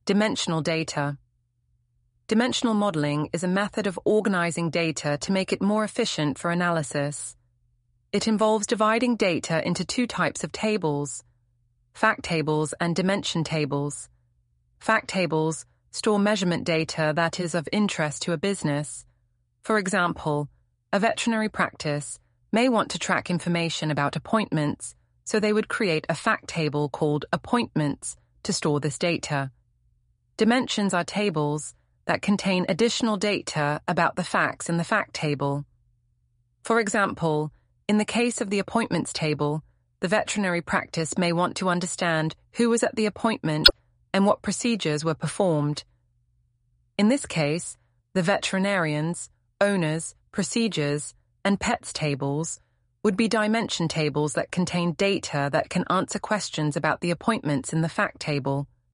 Dimensional data. Dimensional modeling is a method of organizing data to make it more efficient for analysis. It involves dividing data into two types of tables: fact tables and dimension tables. Fact tables store measurement data that is of interest to a business. For example, a veterinary practice may want to track information about appointments, so they would create a fact table called appointments to store this data. Dimensions are tables that contain additional data about the facts in the fact table. For example, in the case of the appointments table, the veterinary practice may want to understand who was at the appointment and what procedures were performed. In this case, the veterinarians, owners, procedures, and pets tables would be dimension tables that contain data that can answer questions about the appointments in the fact table.